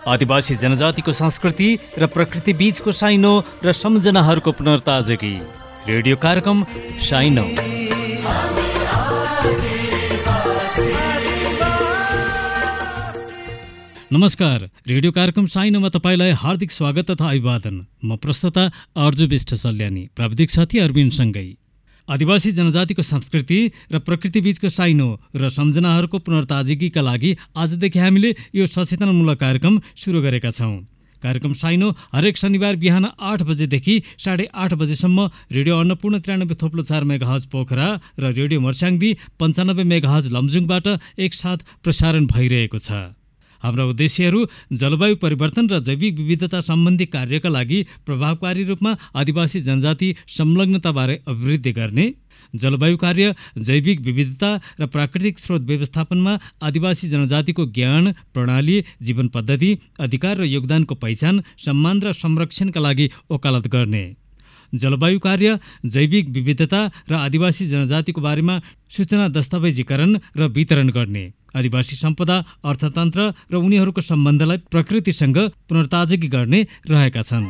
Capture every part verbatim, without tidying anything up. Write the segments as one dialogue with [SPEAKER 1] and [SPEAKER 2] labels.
[SPEAKER 1] आदिवासी जनजातिको संस्कृति र प्रकृति बीचको साइनो र सम्झनाहरूको पुनर्ताजगी। रेडियो कार्यक्रम साइनो। नमस्कार, रेडियो कार्यक्रम साइनोमा तपाईलाई हार्दिक स्वागत तथा अभिवादन। म प्रस्तोता अर्जु विष्ट सल्यानी, प्राविधिक साथी अरविन्दसँगै। आदिवासी जनजातिको संस्कृति र प्रकृति बीचको साइनो र सम्झनाहरूको पुनर्ताजगीका लागि आजदेखि हामीले यो सचेतनामूलक कार्यक्रम सुरु गरेका छौँ। कार्यक्रम साइनो हरेक शनिबार बिहान आठ बजेदेखि साढे आठ बजेसम्म रेडियो अन्नपूर्ण त्रियानब्बे थोप्लो चार मेगाहज पोखरा र रेडियो मर्स्याङ्दी पन्चानब्बे मेगाहज लमजुङबाट एकसाथ प्रसारण भइरहेको छ। हाम्रा उद्देश्यहरू जलवायु परिवर्तन र जैविक विविधता सम्बन्धी कार्यका लागि प्रभावकारी रूपमा आदिवासी जनजाति संलग्नताबारे अभिवृद्धि गर्ने, जलवायु कार्य, जैविक विविधता र प्राकृतिक स्रोत व्यवस्थापनमा आदिवासी जनजातिको ज्ञान, प्रणाली, जीवन पद्धति, अधिकार र योगदानको पहिचान, सम्मान र संरक्षणका लागि वकालत गर्ने, जलवायु कार्य, जैविक विविधता र आदिवासी जनजातिको बारेमा सूचना दस्तावेजीकरण र वितरण गर्ने, आदिवासी सम्पदा, अर्थतन्त्र र उनीहरूको सम्बन्धलाई प्रकृतिसँग पुनर्ताजगी गर्ने रहेका छन्।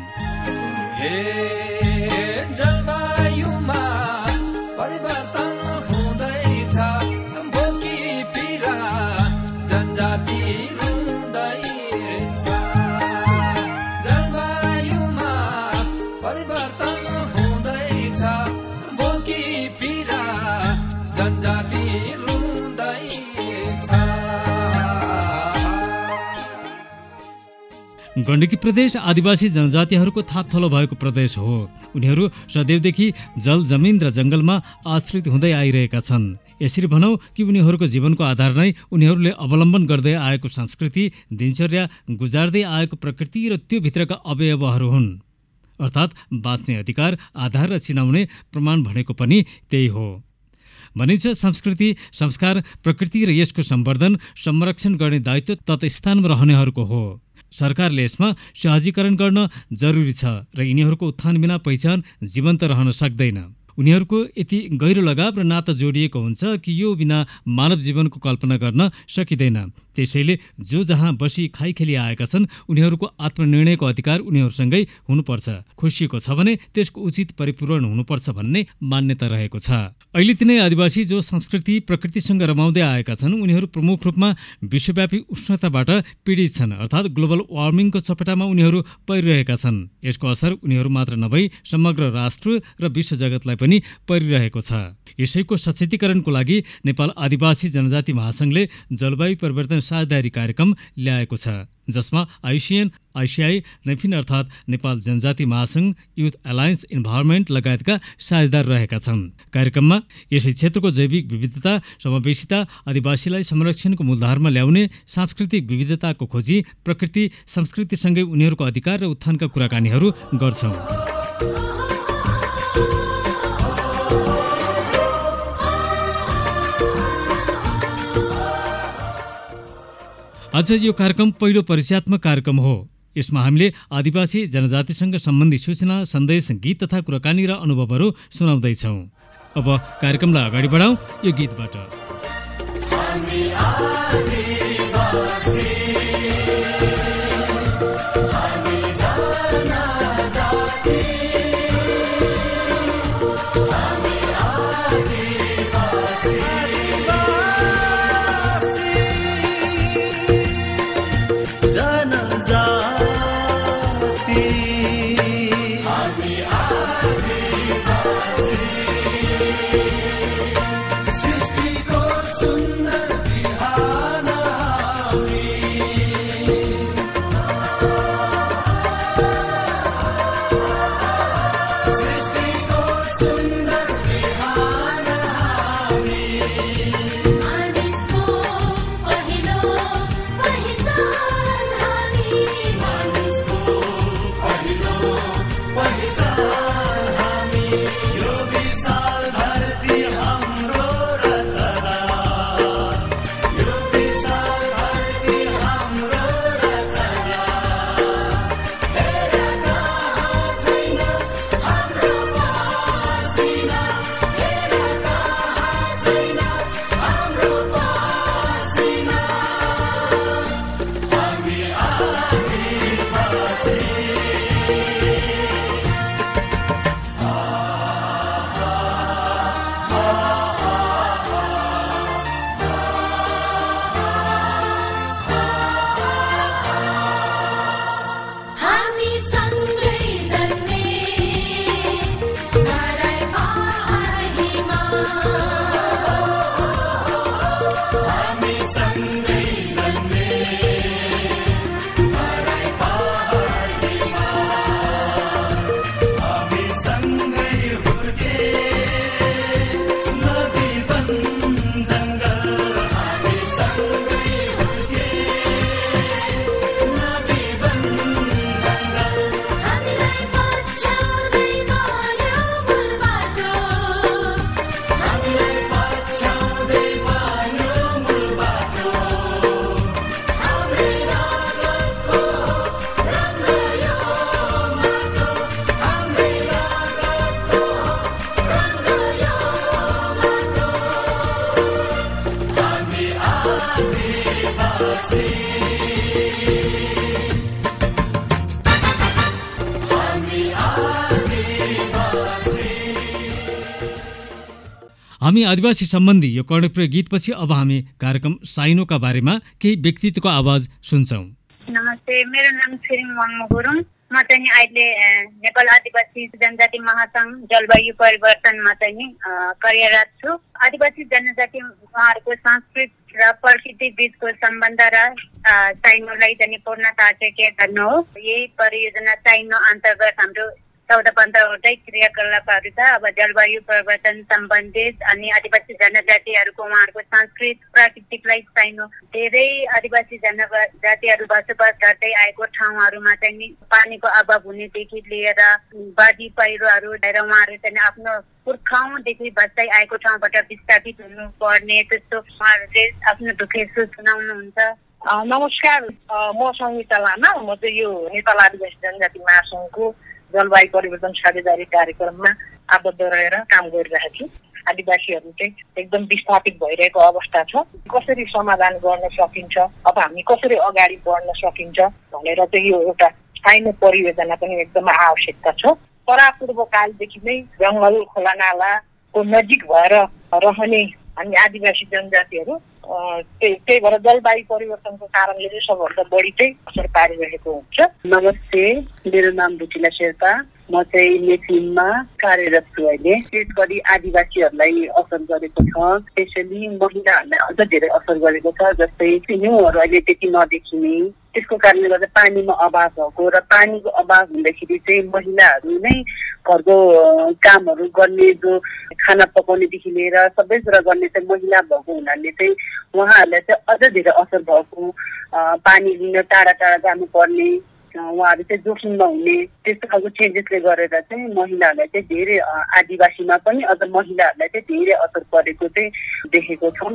[SPEAKER 1] गण्डकी प्रदेश आदिवासी जनजातिहरूको थापथलो भएको प्रदेश हो। उनीहरू सदैवदेखि जल, जमिन र जङ्गलमा आश्रित हुँदै आइरहेका छन्। यसरी भनौँ कि उनीहरूको जीवनको आधार नै उनीहरूले अवलम्बन गर्दै आएको संस्कृति, दिनचर्या, गुजार्दै आएको प्रकृति र त्यो भित्रका अवयवहरू हुन्। अर्थात् बाँच्ने अधिकार, आधार र चिनाउने प्रमाण भनेको पनि त्यही हो। भनिन्छ संस्कृति, संस्कार, प्रकृति र यसको सम्वर्धन, संरक्षण गर्ने दायित्व तत्स्थानमा रहनेहरूको हो। सरकारले यसमा सहजीकरण गर्न जरुरी छ र यिनीहरूको उत्थान बिना पहिचान जीवन्त रहन सक्दैन। उनीहरूको यति गहिरो लगाव र नाता जोडिएको हुन्छ कि यो बिना मानव जीवनको कल्पना गर्न सकिँदैन। त्यसैले जो जहाँ बसी खाइखेली आएका छन् उनीहरूको आत्मनिर्णयको अधिकार उनीहरूसँगै हुनुपर्छ। खुसिएको छ भने त्यसको उचित परिपूरण हुनुपर्छ भन्ने मान्यता रहेको छ। अहिले तिनै आदिवासी जो संस्कृति, प्रकृतिसँग रमाउँदै आएका छन् उनीहरू प्रमुख रूपमा विश्वव्यापी उष्णताबाट पीडित छन्। अर्थात् ग्लोबल वार्मिङको चपेटामा उनीहरू परिरहेका छन्। यसको असर उनीहरू मात्र नभई समग्र राष्ट्र र विश्व जगतलाई पनि परिरहेको छ। यसैको सचेतीकरणको लागि नेपाल आदिवासी जनजाति महासङ्घले जलवायु परिवर्तन साझेदारी कार्यक्रम ल्याएको छ, जसमा आइसिएन, आइसिआई, नेफिन अर्थात् नेपाल जनजाति महासङ्घ, युथ एलायन्स इन्भाइरोमेन्ट लगायतका साझेदार रहेका छन्। कार्यक्रममा यसै क्षेत्रको जैविक विविधता, समावेशिता, आदिवासीलाई संरक्षणको मूलधारमा ल्याउने, सांस्कृतिक विविधताको खोजी, प्रकृति संस्कृतिसँगै उनीहरूको अधिकार र उत्थानका कुराकानीहरू गर्छौँ। आज यो कार्यक्रम पहिलो परिचयात्मक कार्यक्रम हो। यसमा हामीले आदिवासी जनजातिसँग सम्बन्धी सूचना, सन्देश, गीत तथा कुराकानी र अनुभवहरू सुनाउँदैछौँ। अब कार्यक्रमलाई अगाडि बढाउँ यो गीतबाट।
[SPEAKER 2] सृष्टिको सुन्दर बिहान
[SPEAKER 1] हामी आदिवासी सम्बन्धी यो कर्णप्रिय गीतपछि अब हामी कार्यक्रम साइनोका बारेमा केही व्यक्तित्वको आवाज सुन्छौँ।
[SPEAKER 2] नमस्ते, मेरो नाम छिरिङ वाङ्मो गुरुङ। म चाहिँ अहिले नेपाल आदिवासी जनजाति महासङ्घ जलवायु परिवर्तनमा चाहिँ कार्यरत छु। आदिवासी जनजाति उहाँहरूको संस्कृति र प्रकृति बीचको सम्बन्ध र साइनोलाई चाहिँ पूर्णता चाहिँ के गर्नु हो। यही परियोजना साइनो अन्तर्गत हाम्रो चौध पन्ध्रवटै क्रियाकलापहरू छ। अब जलवायु परिवर्तन सम्बन्धित अनि आदिवासी जनजातिहरूको उहाँहरूको संस्कृति प्राकृतिकलाई साइनो धेरै आदिवासी जनजातिहरू बसोबास गर्दै आएको ठाउँहरूमा चाहिँ पानीको अभाव हुनेदेखि लिएर बाढी पहिरोहरू लिएर उहाँहरू चाहिँ आफ्नो पुर्खौँदेखि बस्दै आएको ठाउँबाट विस्थापित हुनु पर्ने त्यस्तो उहाँहरूले आफ्नो दुखेसो सुनाउनुहुन्छ।
[SPEAKER 3] नमस्कार, म सङ्गीता लामा। म चाहिँ यो नेपाल आदिवासी जनजाति महासङ्घको जलवायु परिवर्तन साझेदारी कार्यक्रममा आबद्ध रहेर काम गरिरहेको छु। आदिवासीहरू चाहिँ एकदम विस्थापित भइरहेको अवस्था छ। कसरी समाधान गर्न सकिन्छ, अब हामी कसरी अगाडि बढ्न सकिन्छ भनेर चाहिँ यो एउटा साइनो परियोजना पनि एकदम आवश्यकता छ। परापूर्व कालदेखि नै जङ्गल खोला नालाको नजिक भएर रहने हामी आदिवासी जनजातिहरू त्यही त्यही भएर जलवायु परिवर्तनको कारणले चाहिँ सबभन्दा बढी चाहिँ असर पारिरहेको हुन्छ।
[SPEAKER 4] नमस्ते, मेरो नाम बुचिला शेर्पा। म चाहिँ लेखिममा कार्यरत छु। अहिले विशेष गरी आदिवासीहरूलाई असर गरेको छ, स्पेसली महिलाहरूलाई अझ धेरै असर गरेको छ। जस्तै हिउँहरू अहिले त्यति नदेखिने, त्यसको कारणले गर्दा पानीमा अभाव भएको र पानीको अभाव हुँदाखेरि चाहिँ महिलाहरू नै घरको कामहरू गर्ने, जो खाना पकाउनेदेखि लिएर सबै कुरा गर्ने चाहिँ महिला भएको हुनाले चाहिँ उहाँहरूलाई चाहिँ अझ धेरै असर भएको। पानी लिन टाढा टाढा जानुपर्ने, उहाँहरू चाहिँ जोखिममा हुने, त्यस्तो खालको चेन्जेसले गरेर चाहिँ महिलाहरूलाई चाहिँ धेरै आदिवासीमा पनि अझ महिलाहरूलाई चाहिँ धेरै असर परेको चाहिँ देखेको छौँ।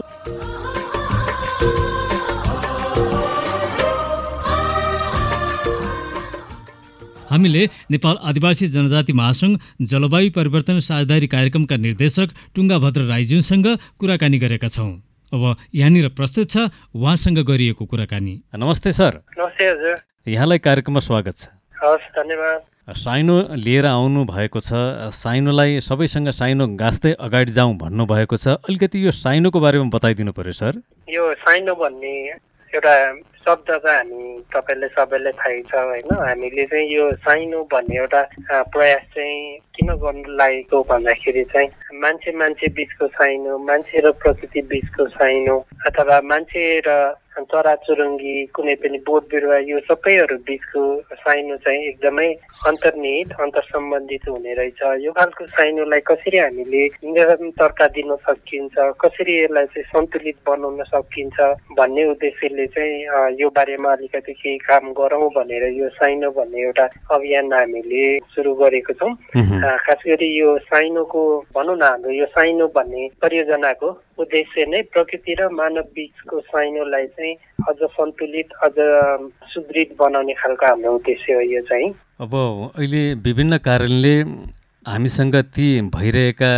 [SPEAKER 1] हामीले नेपाल आदिवासी जनजाति महासङ्घ जलवायु परिवर्तन साझेदारी कार्यक्रमका निर्देशक टुङ्गाभद्र राईज्यूसँग कुराकानी गरेका छौँ। अब यहाँनिर प्रस्तुत छ उहाँसँग गरिएको कुराकानी।
[SPEAKER 5] नमस्ते सर।
[SPEAKER 6] नमस्ते हजुर।
[SPEAKER 5] यहाँलाई कार्यक्रममा स्वागत छ।
[SPEAKER 6] हस्, धन्यवाद।
[SPEAKER 5] साइनो लिएर आउनु भएको छ, साइनोलाई सबैसँग साइनो गाँच्दै अगाडि जाउँ भन्नुभएको छ। अलिकति यो साइनोको बारेमा बताइदिनु पर्यो सर।
[SPEAKER 6] यो साइनो भन्ने एउटा शब्द चाहिँ हामी तपाईँले सबैलाई थाहै छ होइन। हामीले चाहिँ यो साइनो भन्ने एउटा प्रयास चाहिँ किन गर्नु लागेको भन्दाखेरि चाहिँ मान्छे मान्छे बिचको साइनो, मान्छे र प्रकृति बिचको साइनो, अथवा मान्छे र चराचुरुङ्गी कुनै पनि बोट बिरुवा, यो सबैहरू बिचको साइनो चाहिँ एकदमै अन्तर्निहित अन्तर सम्बन्धित हुने रहेछ। यो खालको साइनोलाई कसरी हामीले निरन्तरता दिन सकिन्छ, कसरी यसलाई चाहिँ सन्तुलित बनाउन सकिन्छ भन्ने उद्देश्यले चाहिँ यो बारेमा अलिकति केही काम गरौँ भनेर यो साइनो भन्ने एउटा अभियान हामीले सुरु गरेको छौँ। खास गरी यो साइनोको भनौँ न, हाम्रो यो साइनो भन्ने परियोजनाको उद्देश्य नै प्रकृति र मानव बिचको साइनोलाई चाहिँ अझ सन्तुलित, अझ सुदृढ बनाउने खालको हाम्रो उद्देश्य हो यो चाहिँ।
[SPEAKER 5] अब अहिले विभिन्न कारणले हामीसँग ती भइरहेका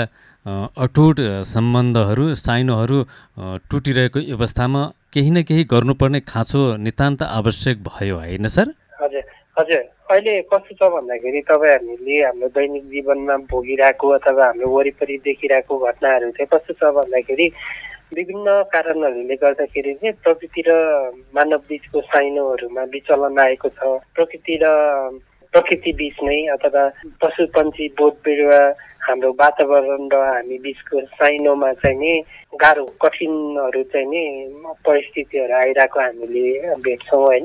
[SPEAKER 5] अटुट सम्बन्धहरू, साइनोहरू टुटिरहेको अवस्थामा केही न केही गर्नुपर्ने खाँचो नितान्त आवश्यक भयो होइन सर?
[SPEAKER 6] हजुर हजुर। अहिले कस्तो छ भन्दाखेरि तपाईँहरूले हाम्रो दैनिक जीवनमा भोगिरहेको अथवा हाम्रो वरिपरि देखिरहेको घटनाहरू चाहिँ कस्तो छ भन्दाखेरि विभिन्न कारणहरूले गर्दाखेरि चाहिँ प्रकृति र मानव बिचको साइनोहरूमा विचलन आएको छ। प्रकृति र प्रकृति बिच नै अथवा पशु पन्छी बोट बिरुवा हाम्रो वातावरण र हामी बिचको साइनोमा चाहिँ नि गाह्रो कठिनहरू चाहिँ नि परिस्थितिहरू आइरहेको हामीले भेट्छौँ होइन।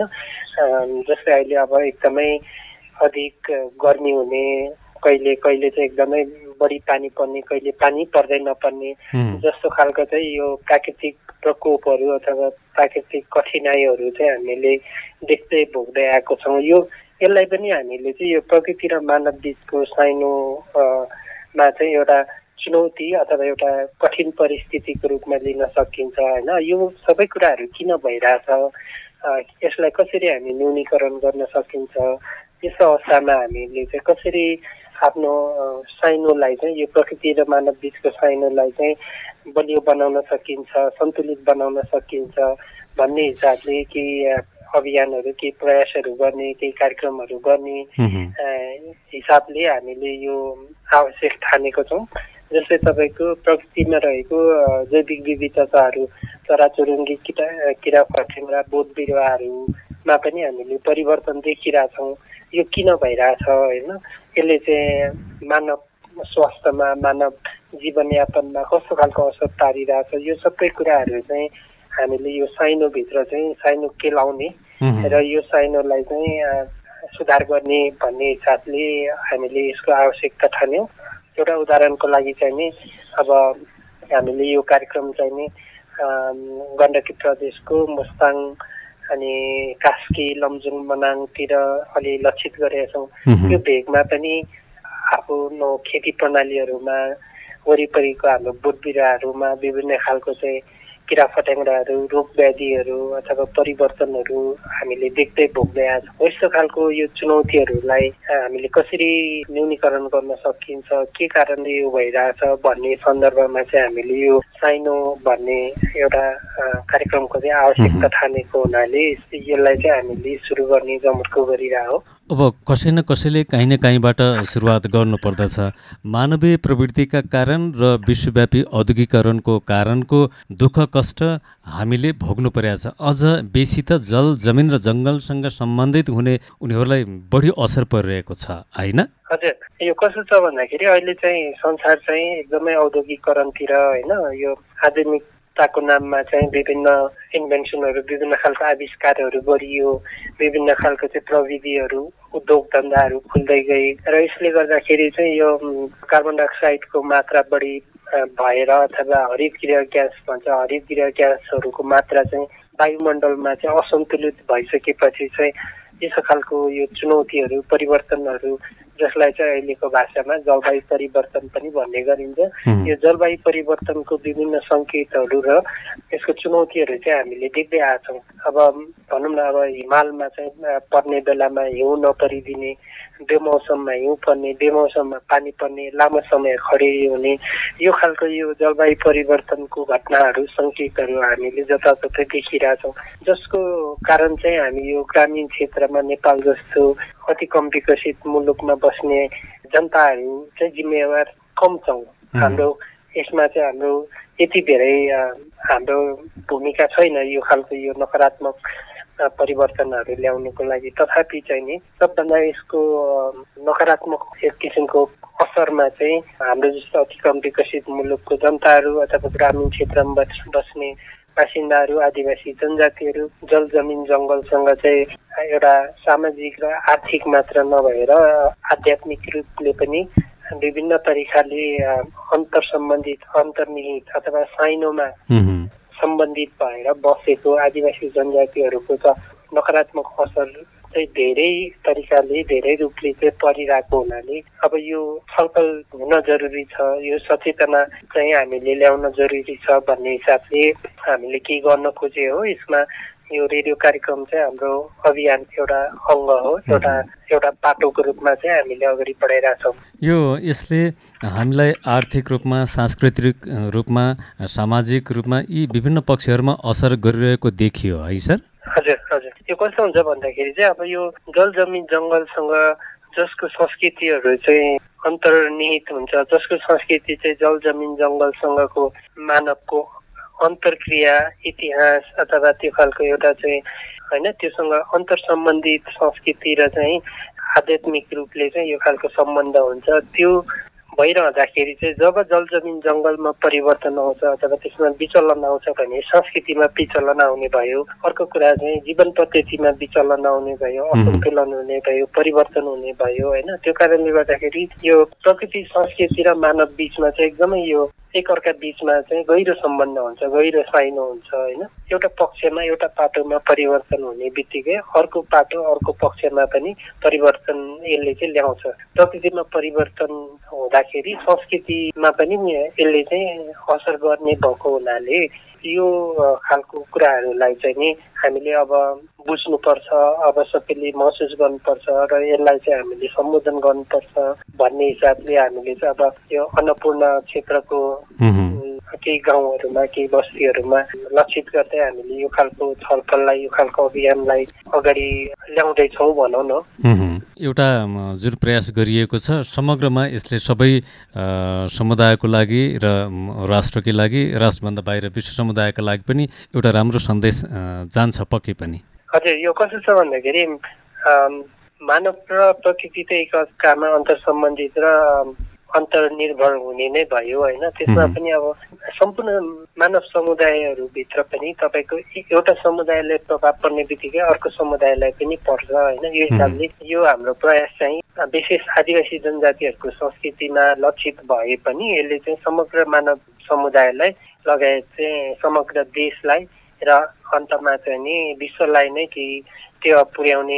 [SPEAKER 6] जस्तै अहिले अब एकदमै अधिक गर्मी हुने, कहिले कहिले चाहिँ एकदमै बढी पानी पर्ने, कहिले पानी पर्दै नपर्ने जस्तो खालको चाहिँ यो प्राकृतिक प्रकोपहरू अथवा प्राकृतिक कठिनाइहरू चाहिँ हामीले देख्दै भोग्दै आएको छौँ। यो यसलाई पनि हामीले चाहिँ यो प्रकृति र मानव बिचको साइनो मा चाहिँ एउटा चुनौती अथवा एउटा कठिन परिस्थितिको रूपमा लिन सकिन्छ होइन। यो सबै कुराहरू किन भइरहेछ, यसलाई कसरी हामी न्यूनीकरण गर्न सकिन्छ, यस अवस्थामा हामीले चाहिँ कसरी आफ्नो साइनोलाई चाहिँ यो प्रकृति र मानव बिचको साइनोलाई चाहिँ बलियो बनाउन सकिन्छ, सन्तुलित बनाउन सकिन्छ भन्ने हिसाबले केही अभियानहरू केही प्रयासहरू गर्ने केही कार्यक्रमहरू गर्ने हिसाबले हामीले यो आवश्यक ठानेको छौँ। जस्तै तपाईँको प्रकृतिमा रहेको जैविक विविधताहरू चराचुरुङ्गी किरा किरा फटेङ्ग्रा बोट बिरुवाहरूमा पनि हामीले परिवर्तन देखिरहेछौँ। यो किन भइरहेछ होइन, यसले चाहिँ मानव स्वास्थ्यमा मानव जीवनयापनमा कस्तो खालको असर पारिरहेछ, यो सबै कुराहरू चाहिँ हामीले यो साइनोभित्र चाहिँ साइनो केलाउने र यो साइनोलाई चाहिँ सुधार गर्ने भन्ने हिसाबले हामीले यसको आवश्यकता ठान्यौँ। एउटा उदाहरणको लागि चाहिँ नि अब हामीले यो कार्यक्रम चाहिँ नि गण्डकी प्रदेशको मुस्ताङ अनि कास्की लमजुङ मनाङतिर अलि लक्षित गरेका छौँ। यो भेगमा पनि आफ्नो खेती प्रणालीहरूमा वरिपरिको हाम्रो बोट बिरुवाहरूमा विभिन्न खालको चाहिँ किरा फट्याङ्ग्राहरू रोग व्याधिहरू अथवा परिवर्तनहरू हामीले देख्दै भोग्दै आएको छौँ। यस्तो खालको यो चुनौतीहरूलाई हामीले कसरी न्यूनीकरण गर्न सकिन्छ, के कारणले यो भइरहेछ भन्ने सन्दर्भमा चाहिँ हामीले यो साइनो भन्ने एउटा कार्यक्रमको चाहिँ आवश्यकता ठानेको हुनाले यसलाई चाहिँ हामीले सुरु गर्ने जमर्को गरिरहेको।
[SPEAKER 5] अब कसै न कसैले काहीँ न काहीँबाट सुरुवात गर्नुपर्दछ। मानवीय प्रवृत्तिका कारण र विश्वव्यापी औद्योगिकरणको कारणको दुःख कष्ट हामीले भोग्नु परेको छ। अझ बेसी त जल जमिन र जङ्गलसँग सम्बन्धित हुने उनीहरूलाई बढी असर परिरहेको छ होइन?
[SPEAKER 6] हजुर, यो कस्तो छ भन्दाखेरि अहिले चाहिँ संसार चाहिँ एकदमै औद्योगिकरणतिर होइन, यो आधुनिकताको नाममा चाहिँ विभिन्न इन्भेन्सनहरू विभिन्न खालको आविष्कारहरू गरियो, विभिन्न खालको चाहिँ प्रविधिहरू उद्योग धन्दाहरू खुल्दै गए र यसले गर्दाखेरि चाहिँ यो कार्बन डाइअक्साइडको मात्रा बढी भएर अथवा हरित गृह ग्यास भन्छ हरित गृह ग्यासहरूको मात्रा चाहिँ वायुमण्डलमा चाहिँ असन्तुलित भइसकेपछि चाहिँ यस्तो खालको यो चुनौतीहरू परिवर्तनहरू जसलाई चाहिँ अहिलेको भाषामा जलवायु परिवर्तन पनि भन्ने गरिन्छ, यो जलवायु परिवर्तनको विभिन्न सङ्केतहरू र यसको चुनौतीहरू चाहिँ हामीले देख्दै आएको छौँ। अब भनौँ न, अब हिमालमा चाहिँ पर्ने बेलामा हिउँ नपरिदिने, बेमौसममा हिउँ पर्ने, बेमौसममा पानी पर्ने, लामो समय खडेरी हुने, यो खालको यो जलवायु परिवर्तनको घटनाहरू सङ्केतहरू हामीले जताततै देखिरहेछौँ, जसको कारण चाहिँ हामी यो ग्रामीण क्षेत्रमा नेपाल जस्तो अति कम विकसित मुलुकमा बस्ने जनताहरू चाहिँ जिम्मेवार कम छौँ। हाम्रो यसमा चाहिँ हाम्रो यति धेरै हाम्रो भूमिका छैन यो खालको यो नकारात्मक परिवर्तनहरू ल्याउनुको लागि। तथापि चाहिँ नि सबभन्दा यसको नकारात्मक एक किसिमको असरमा चाहिँ हाम्रो जस्तो अति कम विकसित मुलुकको जनताहरू अथवा ग्रामीण क्षेत्रमा बस्ने बासिन्दाहरू आदिवासी जनजातिहरू जल जमिन जङ्गलसँग चाहिँ एउटा सामाजिक र आर्थिक मात्र नभएर आध्यात्मिक रूपले पनि विभिन्न तरिकाले अन्तर सम्बन्धित अन्तर्निहित अथवा साइनोमा सम्बन्धित भएर बसेको आदिवासी जनजातिहरूको त नकारात्मक असर चाहिँ धेरै तरिकाले धेरै रूपले चाहिँ परिरहेको हुनाले अब यो छलफल हुन जरुरी छ, यो सचेतना चाहिँ हामीले ल्याउन जरुरी छ भन्ने हिसाबले हामीले के गर्न खोजे हो। यसमा यो रेडियो कार्यक्रम चाहिँ हाम्रो अभियान एउटा अङ्ग हो, एउटा एउटा पाटोको रूपमा चाहिँ हामीले अगाडि बढाइरहेछौँ।
[SPEAKER 5] यो यसले हामीलाई आर्थिक रूपमा, सांस्कृतिक रूपमा, सामाजिक रूपमा यी विभिन्न पक्षहरूमा असर गरिरहेको देखियो है सर?
[SPEAKER 6] हजुर हजुर, यो कस्तो हुन्छ भन्दाखेरि चाहिँ अब यो जल जमिन जङ्गलसँग जसको संस्कृतिहरू चाहिँ अन्तर्निहित हुन्छ, जसको संस्कृति चाहिँ जल जमिन जङ्गलसँगको मानवको अन्तर्क्रिया इतिहास अथवा त्यो खालको एउटा चाहिँ होइन त्योसँग अन्तर सम्बन्धित संस्कृति र चाहिँ आध्यात्मिक रूपले चाहिँ यो खालको सम्बन्ध हुन्छ, त्यो भइरहँदाखेरि चाहिँ जब जल जमिन जङ्गलमा परिवर्तन आउँछ अथवा त्यसमा विचलन आउँछ भने संस्कृतिमा विचलन आउने भयो। अर्को कुरा चाहिँ जीवन पद्धतिमा विचलन आउने भयो, असन्तुलन हुने भयो, परिवर्तन हुने भयो होइन। त्यो कारणले गर्दाखेरि यो प्रकृति संस्कृति र मानव बिचमा चाहिँ एकदमै यो एकअर्का बिचमा चाहिँ गहिरो सम्बन्ध हुन्छ, गहिरो साइनो हुन्छ होइन। एउटा पक्षमा एउटा पाटोमा परिवर्तन हुने बित्तिकै अर्को पाटो अर्को पक्षमा पनि परिवर्तन यसले चाहिँ ल्याउँछ। प्रकृतिमा परिवर्तन हुँदाखेरि संस्कृतिमा पनि यसले चाहिँ असर गर्ने भएको हुनाले यो खालको कुराहरूलाई चाहिँ नि हामीले अब बुझ्नुपर्छ, अब सबैले महसुस गर्नुपर्छ र यसलाई चाहिँ हामीले सम्बोधन गर्नुपर्छ भन्ने हिसाबले हामीले चाहिँ अब यो अन्नपूर्ण क्षेत्रको केही गाउँहरूमा केही बस्तीहरूमा लक्षित गर्दै हामीले यो खालको छलफललाई यो खालको अभियानलाई अगाडि ल्याउँदैछौँ भनौँ न।
[SPEAKER 5] एउटा जुन प्रयास गरिएको छ समग्रमा यसले सबै समुदायको लागि र राष्ट्रकै लागि, राष्ट्रभन्दा बाहिर विश्व समुदायका लागि पनि एउटा राम्रो सन्देश जान्छ पक्कै पनि।
[SPEAKER 6] हजुर, यो कस्तो छ भन्दाखेरि मानव र प्रकृति त एकअर्कामा अन्तर सम्बन्धित र अन्तर्निर्भर हुने नै भयो होइन। त्यसमा पनि अब सम्पूर्ण मानव समुदायहरूभित्र पनि तपाईँको एउटा समुदायले प्रभाव पर्ने बित्तिकै अर्को समुदायलाई पनि पर्छ होइन। यो हिसाबले यो हाम्रो प्रयास चाहिँ विशेष आदिवासी जनजातिहरूको संस्कृतिमा लक्षित भए पनि यसले चाहिँ समग्र मानव समुदायलाई लगायत चाहिँ समग्र देशलाई र अन्तमा चाहिँ नि विश्वलाई नै केही त्यो पुर्याउने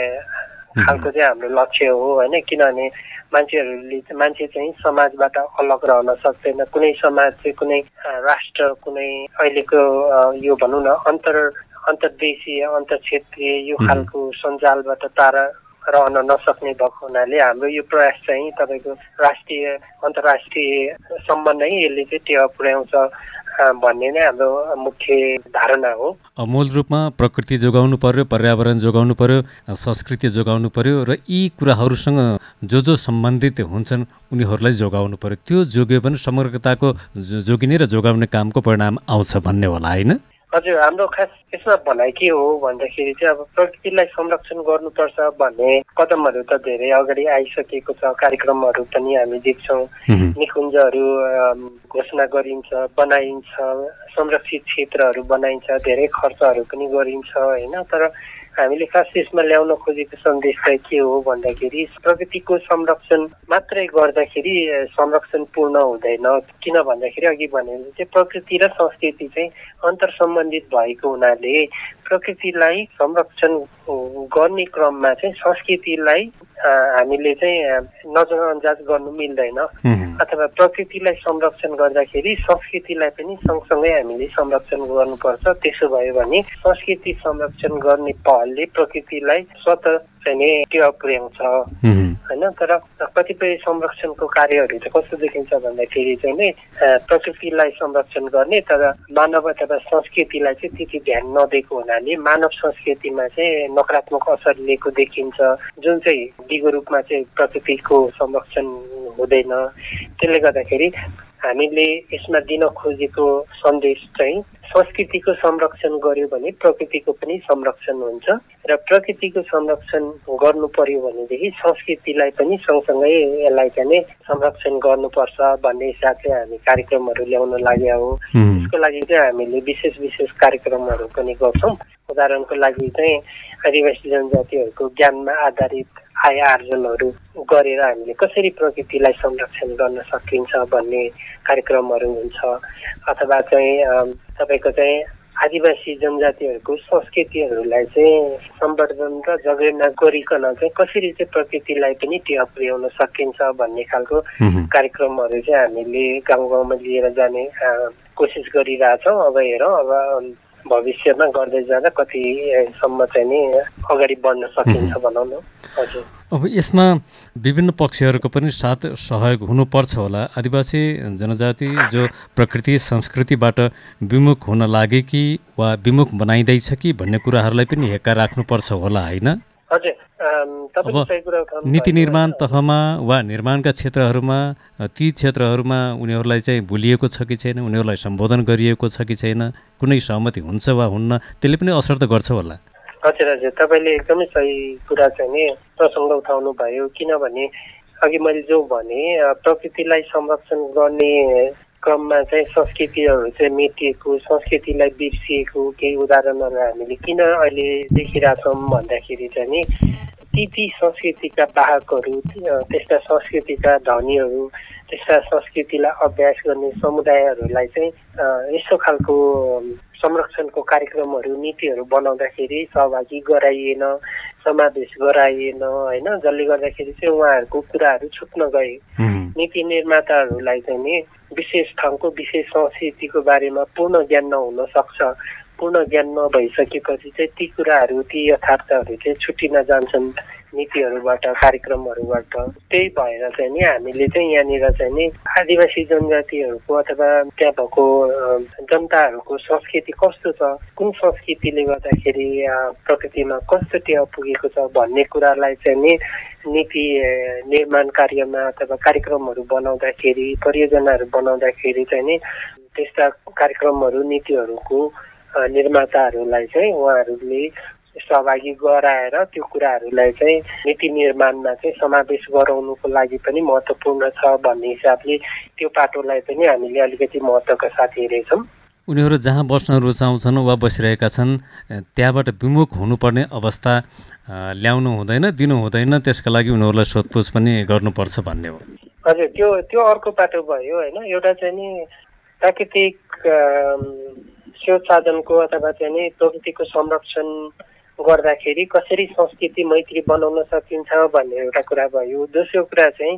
[SPEAKER 6] खालको चाहिँ हाम्रो लक्ष्य हो होइन। किनभने मान्छेहरूले मान्छे चाहिँ समाजबाट अलग रहन सक्दैन। कुनै समाज चाहिँ कुनै राष्ट्र कुनै अहिलेको यो भनौँ न अन्तर अन्तर्देशीय अन्तर क्षेत्रीय यो खालको सञ्जालबाट टाढा रहन नसक्ने भएको हुनाले हाम्रो यो प्रयास चाहिँ तपाईँको राष्ट्रिय अन्तर्राष्ट्रियसम्म नै यसले चाहिँ टेवा पुर्याउँछ भन्ने नै हाम्रो मुख्य धारणा हो।
[SPEAKER 5] मूल रूपमा प्रकृति जोगाउनु पर्यो, पर्यावरण जोगाउनु पर्यो, संस्कृति जोगाउनु पर्यो र यी कुराहरूसँग जो जो सम्बन्धित हुन्छन् उनीहरूलाई जोगाउनु पर्यो। त्यो जोग्यो भने समग्रताको जोगिने र जोगाउने कामको परिणाम आउँछ भन्ने होला होइन।
[SPEAKER 6] हजुर, हाम्रो खास यसमा भनाइ के हो भन्दाखेरि चाहिँ अब प्रकृतिलाई संरक्षण गर्नुपर्छ भन्ने कदमहरू त धेरै अगाडि आइसकेको छ। कार्यक्रमहरू पनि हामी देख्छौँ, निकुञ्जहरू घोषणा गरिन्छ, बनाइन्छ, संरक्षित क्षेत्रहरू बनाइन्छ, धेरै खर्चहरू पनि गरिन्छ होइन। तर हामीले खास यसमा ल्याउन खोजेको सन्देश चाहिँ के हो भन्दाखेरि प्रकृतिको संरक्षण मात्रै गर्दाखेरि संरक्षण पूर्ण हुँदैन। किन भन्दाखेरि अघि भने चाहिँ प्रकृति र संस्कृति चाहिँ अन्तर सम्बन्धित भएको हुनाले प्रकृतिलाई संरक्षण गर्ने क्रममा चाहिँ संस्कृतिलाई हामीले चाहिँ नजरअन्दाज गर्नु मिल्दैन। अथवा प्रकृतिलाई संरक्षण गर्दाखेरि संस्कृतिलाई पनि सँगसँगै हामीले संरक्षण गर्नुपर्छ। त्यसो भयो भने संस्कृति संरक्षण गर्ने पहलले प्रकृतिलाई स्वतः चाहिँ टेवा पुर्याउँछ होइन। तर कतिपय संरक्षणको कार्यहरू चाहिँ कस्तो देखिन्छ भन्दाखेरि चाहिँ नि प्रकृतिलाई संरक्षण गर्ने तर मानव अथवा संस्कृतिलाई चाहिँ त्यति ध्यान नदिएको हुनाले मानव संस्कृतिमा चाहिँ नकारात्मक असर लिएको देखिन्छ, जुन चाहिँ दिगो रूपमा चाहिँ प्रकृतिको संरक्षण हुँदैन। त्यसले गर्दाखेरि हामीले यसमा दिन खोजेको सन्देश चाहिँ संस्कृतिको संरक्षण गर्यो भने प्रकृतिको पनि संरक्षण हुन्छ र प्रकृतिको संरक्षण गर्नु पर्यो भनेदेखि संस्कृतिलाई पनि सँगसँगै यसलाई चाहिँ संरक्षण गर्नुपर्छ भन्ने हिसाबले हामी कार्यक्रमहरू ल्याउन लागेका हो। यसको लागि चाहिँ हामीले विशेष विशेष कार्यक्रमहरू पनि गर्छौँ। उदाहरणको लागि चाहिँ आदिवासी जनजातिहरूको ज्ञानमा आधारित आय आर्जनहरू गरेर हामीले कसरी प्रकृतिलाई संरक्षण गर्न सकिन्छ भन्ने कार्यक्रमहरू हुन्छ। अथवा चाहिँ तपाईँको चाहिँ आदिवासी जनजातिहरूको संस्कृतिहरूलाई चाहिँ संवर्धन र जगेर्ना गरिकन चाहिँ कसरी चाहिँ प्रकृतिलाई पनि टेवा पुर्याउन सकिन्छ भन्ने खालको कार्यक्रमहरू चाहिँ हामीले गाउँ गाउँमा लिएर जाने कोसिस गरिरहेछौँ। अब हेरौँ अब भविष्यमा गर्दै जाँदा कतिसम्म चाहिँ नि अगाडि बढ्न सकिन्छ भनौँ न। हजुर,
[SPEAKER 5] अब यसमा विभिन्न पक्षहरूको पनि साथ सहयोग हुनुपर्छ होला। आदिवासी जनजाति जो प्रकृति संस्कृतिबाट विमुख हुन लागे कि वा विमुख बनाइँदैछ कि भन्ने कुराहरूलाई पनि हेक्का राख्नुपर्छ होला होइन।
[SPEAKER 6] हजुर,
[SPEAKER 5] अब नीति निर्माण तहमा वा निर्माणका क्षेत्रहरूमा ती क्षेत्रहरूमा उनीहरूलाई चाहिँ भुलिएको छ कि छैन, उनीहरूलाई सम्बोधन गरिएको छ कि छैन, कुनै सहमति हुन्छ वा हुन्न, त्यसले पनि असर त गर्छ होला।
[SPEAKER 6] हजुर हजुर, तपाईँले एकदमै सही कुरा चाहिँ नि प्रसङ्ग उठाउनु भयो। किनभने अघि मैले जो भने प्रकृतिलाई संरक्षण गर्ने क्रममा चाहिँ संस्कृतिहरू चाहिँ मेटिएको, संस्कृतिलाई बिर्सिएको केही उदाहरणहरू हामीले किन अहिले देखिरहेछौँ भन्दाखेरि चाहिँ नि ती ती संस्कृतिका वाहकहरू, त्यस्ता संस्कृतिका धनीहरू, त्यस्ता संस्कृतिलाई अभ्यास गर्ने समुदायहरूलाई चाहिँ यस्तो खालको संरक्षणको कार्यक्रमहरू नीतिहरू बनाउँदाखेरि सहभागी गराइएन, समावेश गराइएन होइन। जसले गर्दाखेरि चाहिँ उहाँहरूको कुराहरू छुप्न गए। नीति निर्माताहरूलाई चाहिँ नि विशेष ठाउँको विशेष संस्कृतिको बारेमा पूर्ण ज्ञान नहुन सक्छ। पूर्ण ज्ञान नभइसकेपछि चाहिँ ती कुराहरू ती यथार्थहरू चाहिँ छुट्टिन जान्छन्। नीतिहरूबाट कार्यक्रमहरूबाट। त्यही भएर चाहिँ नि हामीले चाहिँ यहाँनिर चाहिँ नि आदिवासी जनजातिहरूको अथवा त्यहाँ भएको जनताहरूको संस्कृति कस्तो छ, कुन संस्कृतिले गर्दाखेरि प्रकृतिमा कस्तो टेवा पुगेको छ भन्ने कुरालाई चाहिँ नि नीति निर्माण कार्यमा अथवा कार्यक्रमहरू बनाउँदाखेरि, परियोजनाहरू बनाउँदाखेरि चाहिँ नि त्यस्ता कार्यक्रमहरू नीतिहरूको निर्माताहरूलाई चाहिँ उहाँहरूले सहभागी गराएर त्यो कुराहरूलाई चाहिँ नीति निर्माणमा चाहिँ समावेश गराउनुको लागि पनि महत्त्वपूर्ण छ भन्ने हिसाबले त्यो पाटोलाई पनि हामीले अलिकति महत्त्वका साथ हेरेछौँ।
[SPEAKER 5] उनीहरू जहाँ बस्न रुचाउँछन् वा बसिरहेका छन् त्यहाँबाट विमुख हुनुपर्ने अवस्था ल्याउनु हुँदैन, दिनु हुँदैन, त्यसका लागि उनीहरूलाई सोधपुछ पनि गर्नुपर्छ भन्ने हो।
[SPEAKER 6] हजुर, त्यो त्यो अर्को पाटो भयो होइन। एउटा चाहिँ नि प्राकृतिक स्रोत साधनको अथवा चाहिँ नि प्रकृतिको संरक्षण गर्दाखेरि कसरी संस्कृति मैत्री बनाउन सकिन्छ भन्ने एउटा कुरा भयो। दोस्रो कुरा चाहिँ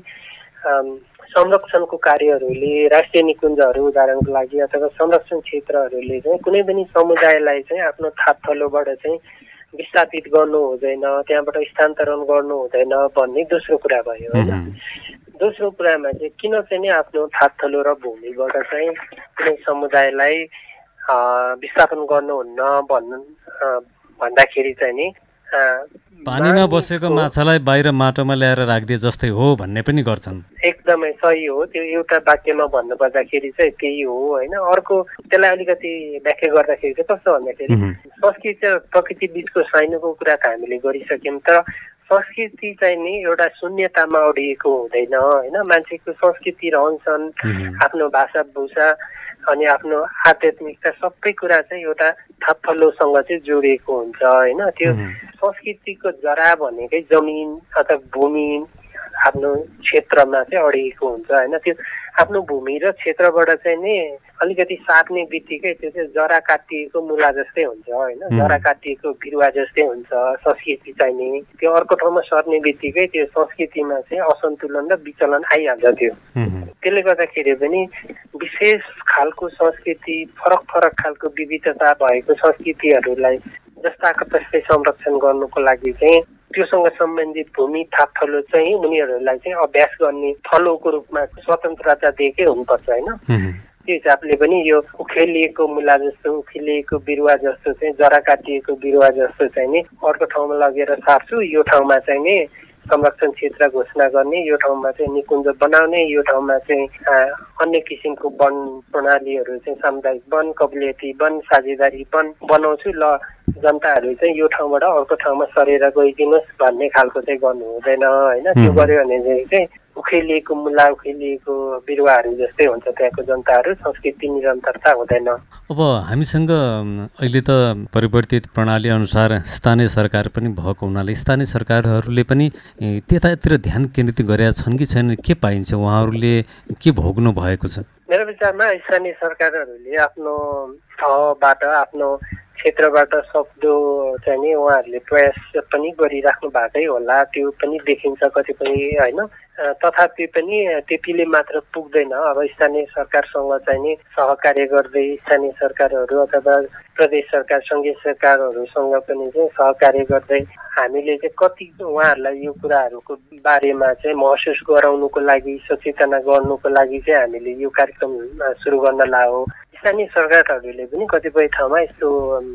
[SPEAKER 6] संरक्षणको कार्यहरूले राष्ट्रिय निकुञ्जहरू उदाहरणको लागि अथवा संरक्षण क्षेत्रहरूले चाहिँ कुनै पनि समुदायलाई चाहिँ आफ्नो थापथलोबाट चाहिँ विस्थापित गर्नु हुँदैन, त्यहाँबाट स्थानान्तरण गर्नु हुँदैन भन्ने दोस्रो कुरा भयो होइन। दोस्रो कुरामा चाहिँ किन चाहिँ नि आफ्नो थापथलो र भूमिबाट चाहिँ कुनै समुदायलाई विस्थापन गर्नुहुन्न भन्नु भन्दाखेरि चाहिँ नि
[SPEAKER 5] पानीमा बसेको माछालाई बाहिर माटोमा ल्याएर राखिदिए जस्तै हो भन्ने पनि गर्छन्।
[SPEAKER 6] एकदमै सही हो। त्यो एउटा वाक्यमा भन्नुपर्दाखेरि चाहिँ त्यही हो होइन। अर्को त्यसलाई अलिकति व्याख्या गर्दाखेरि चाहिँ कस्तो भन्दाखेरि संस्कृति र प्रकृति बिचको साइनोको कुरा त हामीले गरिसक्यौँ, तर संस्कृति चाहिँ नि एउटा शून्यतामा अडिएको हुँदैन होइन। मान्छेको संस्कृति रहन्छन्, आफ्नो भाषा भूषा अनि आफ्नो आध्यात्मिकता सबै कुरा चाहिँ एउटा थापथलोसँग चाहिँ जोडिएको हुन्छ होइन। त्यो संस्कृतिको जरा भनेकै जमिन अथवा भूमि आफ्नो क्षेत्रमा चाहिँ अडिएको हुन्छ होइन। त्यो आफ्नो भूमि र क्षेत्रबाट चाहिँ नि अलिकति साट्ने बित्तिकै त्यो चाहिँ जरा काटिएको मुला जस्तै हुन्छ होइन, जरा काटिएको बिरुवा जस्तै हुन्छ संस्कृति चाहिँ नि। त्यो अर्को ठाउँमा सर्ने बित्तिकै त्यो संस्कृतिमा चाहिँ असन्तुलन र विचलन आइहाल्छ। त्यो त्यसले गर्दाखेरि पनि विशेष खालको संस्कृति, फरक फरक खालको विविधता भएको संस्कृतिहरूलाई जस्ताको तस्तै संरक्षण गर्नुको लागि चाहिँ त्योसँग सम्बन्धित भूमि थापथलो चाहिँ उनीहरूलाई चाहिँ अभ्यास गर्ने थलोको रूपमा स्वतन्त्रता दिएकै हुनुपर्छ होइन। त्यो हिसाबले पनि यो उखेलिएको मुला जस्तो, उखेलिएको बिरुवा जस्तो चाहिँ जरा काटिएको बिरुवा जस्तो चाहिँ नि अर्को ठाउँमा लगेर सार्छु, यो ठाउँमा चाहिँ नि संरक्षण क्षेत्र घोषणा गर्ने, यो ठाउँमा चाहिँ निकुञ्ज बनाउने, यो ठाउँमा चाहिँ अन्य किसिमको वन प्रणालीहरू चाहिँ सामुदायिक वन, कबिलियती वन, साझेदारी वन बनाउँछु, ल जनताहरू चाहिँ यो ठाउँबाट अर्को ठाउँमा सरेर गइदिनुहोस् भन्ने खालको चाहिँ गर्नु हुँदैन होइन। त्यो गर्यो भने चाहिँ उखेलिएको मुला, उखेलिएको बिरुवाहरू जस्तै हुन्छ त्यहाँको जनताहरू, संस्कृति निरन्तरता हुँदैन।
[SPEAKER 5] अब हामीसँग अहिले त परिवर्तित प्रणाली अनुसार स्थानीय सरकार पनि भएको हुनाले स्थानीय सरकारहरूले पनि त्यतातिर ध्यान केन्द्रित गरेका छन् कि छैन, के पाइन्छ, उहाँहरूले के भोग्नु भएको छ?
[SPEAKER 6] मेरो विचारमा स्थानीय सरकारहरूले आफ्नो ठाउँबाट आफ्नो क्षेत्रबाट सक्दो चाहिँ नि उहाँहरूले प्रयास पनि गरिराख्नु भएकै होला, त्यो पनि देखिन्छ कतिपय होइन। तथापि पनि त्यतिले मात्र पुग्दैन। अब स्थानीय सरकारसँग चाहिँ नि सहकार्य गर्दै स्थानीय सरकारहरू अथवा प्रदेश सरकार, सङ्घीय सरकारहरूसँग पनि चाहिँ सहकार्य गर्दै हामीले चाहिँ कति उहाँहरूलाई यो कुराहरूको बारेमा चाहिँ महसुस गराउनुको लागि, सचेतना गर्नुको लागि चाहिँ हामीले यो कार्यक्रम सुरु गर्न लाग्यो। स्थानीय सरकारहरूले पनि कतिपय ठाउँमा यस्तो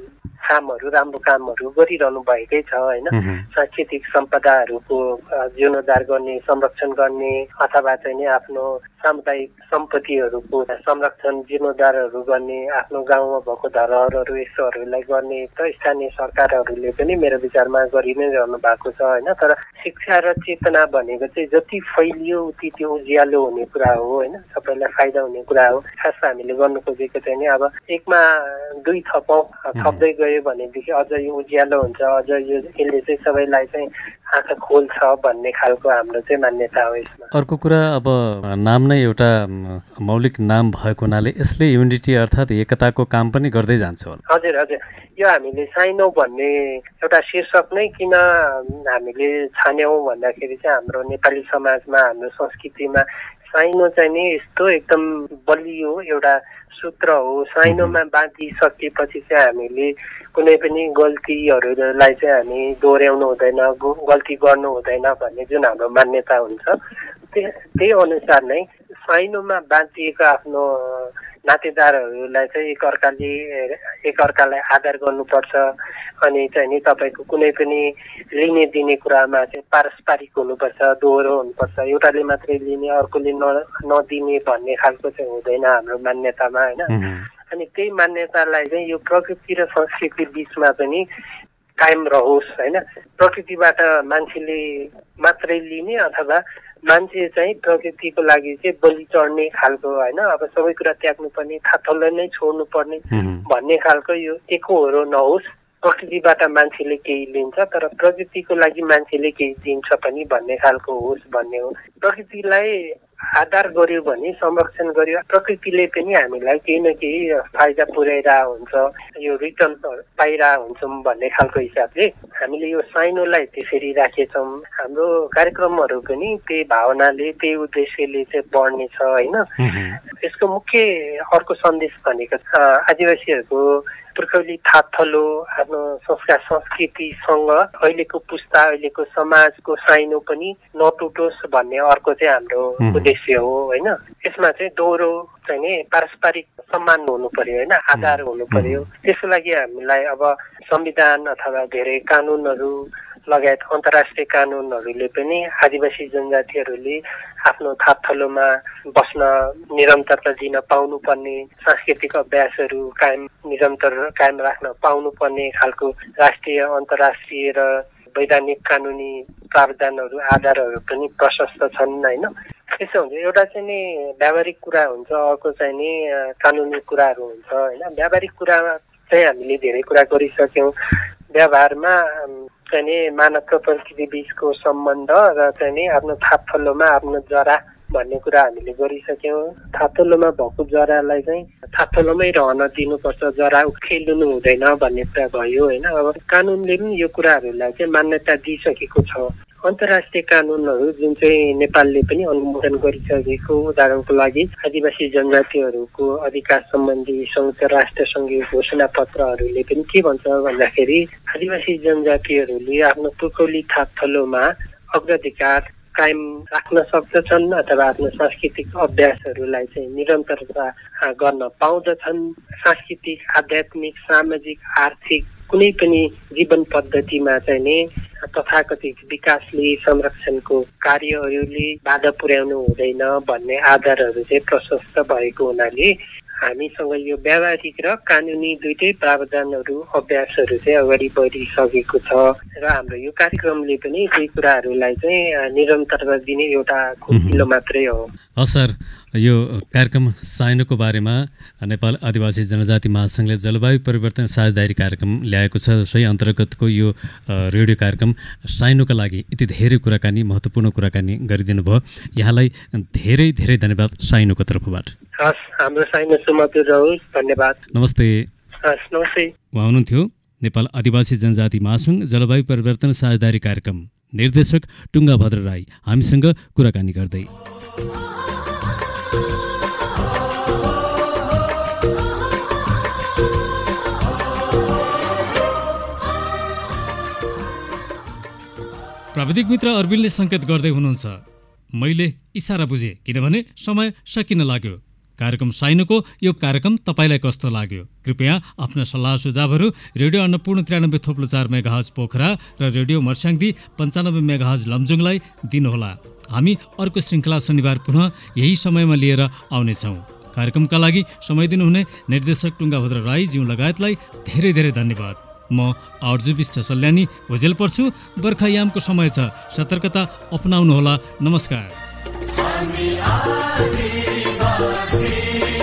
[SPEAKER 6] कामहरू, राम्रो कामहरू गरिरहनु भएकै छ होइन। सांस्कृतिक सम्पदाहरूको जीर्णोद्धार गर्ने, संरक्षण गर्ने अथवा चाहिँ नि आफ्नो सामुदायिक सम्पत्तिहरूको संरक्षण, जीर्णोद्धारहरू गर्ने, आफ्नो गाउँमा भएको धरोहरहरू यस्तोहरूलाई गर्ने त स्थानीय सरकारहरूले पनि मेरो विचारमा गरि नै रहनु भएको छ होइन। तर शिक्षा र चेतना भनेको चाहिँ जति फैलियो उति त्यो उज्यालो हुने कुरा हो होइन, सबैलाई फाइदा हुने कुरा हो। खास हामीले गर्नु खोजेको चाहिँ नि अब एकमा दुई थपौँ थप्दै गयो भनेदेखि अझ यो उज्यालो हुन्छ, अझ यो यसले चाहिँ सबैलाई चाहिँ आँखा खोल्छ भन्ने खालको हाम्रो चाहिँ मान्यता हो यसमा।
[SPEAKER 5] अर्को कुरा, अब नाम नै एउटा मौलिक नाम भएको हुनाले यसले युनिटी अर्थात् एकताको काम पनि गर्दै जान्छ होला।
[SPEAKER 6] हजुर हजुर, यो हामीले साइनौ भन्ने एउटा शीर्षक नै किन हामीले छान्यौँ भन्दाखेरि चाहिँ हाम्रो नेपाली समाजमा, हाम्रो संस्कृतिमा साइनो चाहिँ नि यस्तो एकदम बलियो एउटा सूत्र हो। साइनोमा बाँधिसकेपछि चाहिँ हामीले कुनै पनि गल्तीहरूलाई चाहिँ हामी दोहोऱ्याउनु हुँदैन, गल्ती गर्नु हुँदैन भन्ने जुन हाम्रो मान्यता हुन्छ त्यही अनुसार नै साइनोमा बाँधिएको आफ्नो नातेदारहरूलाई चाहिँ एकअर्काले एकअर्कालाई आदर गर्नुपर्छ। अनि चाहिँ नि तपाईँको कुनै पनि लिने दिने कुरामा चाहिँ पारस्परिक हुनुपर्छ, दोहोरो हुनुपर्छ, एउटाले मात्रै लिने अर्कोले न नदिने भन्ने खालको चाहिँ हुँदैन हाम्रो मान्यतामा होइन। अनि त्यही मान्यतालाई चाहिँ यो प्रकृति र संस्कृति बिचमा पनि कायम रहोस् होइन। प्रकृतिबाट मान्छेले मात्रै लिने अथवा मान्छे चाहिँ प्रकृतिको लागि चाहिँ बलि चढ्ने खालको होइन, अब सबै कुरा त्याग्नु पर्ने, थाथोलाई नै छोड्नु पर्ने भन्ने खालको यो एकहोरो नहोस्। प्रकृतिबाट मान्छेले केही लिन्छ तर प्रकृतिको लागि मान्छेले केही दिन्छ पनि भन्ने खालको होस् भन्ने हो। प्रकृतिलाई आधार गर्यो भने, संरक्षण गर्यो, प्रकृतिले पनि हामीलाई केही न केही फाइदा पुर्याइरहेको हुन्छ, यो रिटर्न पाइरहेको हुन्छौँ भन्ने खालको हिसाबले हामीले यो साइनोलाई त्यसरी राखेछौँ। हाम्रो कार्यक्रमहरू पनि त्यही भावनाले त्यही उद्देश्यले चाहिँ बढ्ने छ होइन। यसको मुख्य अर्को सन्देश भनेको छ आदिवासीहरूको पुर्खौली थाथलो आफ्नो संस्कार संस्कृतिसँग अहिलेको पुस्ता अहिलेको समाजको साइनो पनि नटुटोस् भन्ने अर्को चाहिँ हाम्रो उद्देश्य हो होइन। यसमा चाहिँ दोहोरो चाहिँ नि पारस्परिक सम्मान हुनु पर्यो होइन, आधार हुनु पर्यो। त्यसको लागि हामीलाई अब संविधान अथवा धेरै कानुनहरू लगायत अन्तर्राष्ट्रिय कानुनहरूले पनि आदिवासी जनजातिहरूले आफ्नो थाथलोमा बस्न निरन्तरता दिन पाउनुपर्ने, सांस्कृतिक अभ्यासहरू कायम निरन्तर कायम राख्न पाउनुपर्ने खालको राष्ट्रिय अन्तर्राष्ट्रिय र वैधानिक कानुनी प्रावधानहरू आधारहरू पनि प्रशस्त छन् होइन। त्यसो हुन्छ एउटा चाहिँ नि व्यावहारिक कुरा हुन्छ, अर्को चाहिँ नि कानुनी कुराहरू हुन्छ होइन। व्यावहारिक कुरा चाहिँ हामीले धेरै कुरा गरिसक्यौँ। व्यवहारमा चाहिँ नि मानव र प्रकृति बिचको सम्बन्ध र चाहिँ नि आफ्नो थाथलोमा आफ्नो जरा भन्ने कुरा हामीले गरिसक्यौँ। थाथलोमा भएको जरालाई चाहिँ थाथलोमै रहन दिनुपर्छ, जरा उखेल्नु हुँदैन भन्ने कुरा भयो होइन। अब कानुनले पनि यो कुराहरूलाई चाहिँ मान्यता दिइसकेको छ। अन्तर्राष्ट्रिय कानुनहरू जुन चाहिँ नेपालले पनि अनुमोदन गरिसकेको, उदाहरणको लागि आदिवासी जनजातिहरूको अधिकार सम्बन्धी संयुक्त राष्ट्र सङ्घीय घोषणा पत्रहरूले पनि के भन्छ भन्दाखेरि आदिवासी जनजातिहरूले आफ्नो पुर्खौली थाथलोमा अग्राधिकार कायम राख्न सक्दछन् अथवा आफ्नो सांस्कृतिक अभ्यासहरूलाई चाहिँ निरन्तरता गर्न पाउँदछन्। सांस्कृतिक, आध्यात्मिक, सामाजिक, आर्थिक कुनै पनि जीवन पद्धतिमा चाहिँ नि तथाकथित विकासले संरक्षणको कार्यहरूले बाधा पुर्याउनु हुँदैन भन्ने आधारहरू चाहिँ प्रशस्त भएको हुनाले हामीसँग यो व्यावहारिक र कानुनी दुइटै प्रावधानहरू अभ्यासहरू चाहिँ अगाडि बढिसकेको छ र हाम्रो यो कार्यक्रमले पनि त्यही कुराहरूलाई चाहिँ निरन्तरता दिने एउटा खुम्चिलो मात्रै हो।
[SPEAKER 5] हस् सर, यो कार्यक्रम साइनोको बारेमा नेपाल आदिवासी जनजाति महासङ्घले जलवायु परिवर्तन साझेदारी कार्यक्रम ल्याएको छ, सोही अन्तर्गतको यो रेडियो कार्यक्रम साइनोका लागि यति धेरै कुराकानी, महत्त्वपूर्ण कुराकानी गरिदिनु भयो। यहाँलाई धेरै धेरै धन्यवाद साइनोको तर्फबाट।
[SPEAKER 6] हस्, हाम्रो साइनो सुमधुर रहोस्। धन्यवाद।
[SPEAKER 5] नमस्ते।
[SPEAKER 6] हस्, नमस्ते।
[SPEAKER 5] उहाँ हुनुहुन्थ्यो नेपाल आदिवासी जनजाति महासङ्घ जलवायु परिवर्तन साझेदारी कार्यक्रम निर्देशक टुङ्गाभद्र राई हामीसँग कुराकानी गर्दै।
[SPEAKER 1] प्राविधिक मित्र अर्बिनले सङ्केत गर्दै हुनुहुन्छ, मैले इसारा बुझेँ किनभने समय सकिन लाग्यो। कार्यक्रम साइनोको यो कार्यक्रम तपाईँलाई कस्तो लाग्यो? कृपया आफ्ना सल्लाह सुझावहरू रेडियो अन्नपूर्ण त्रियानब्बे थोप्लो चार मेगाहज पोखरा र रेडियो मर्स्याङ्दी पन्चानब्बे मेगाहज लमजुङलाई दिनुहोला। हामी अर्को श्रृङ्खला शनिबार पुनः यही समयमा लिएर आउनेछौँ। कार्यक्रमका लागि समय दिनुहुने निर्देशक टुङ्गाभद्र राईज्यू लगायतलाई धेरै धेरै धन्यवाद। म आर्जु विष्ट सल्यानी भुजेल पर्छु। बर्खायामको समय छ, सतर्कता अपनाउनुहोला। नमस्कार।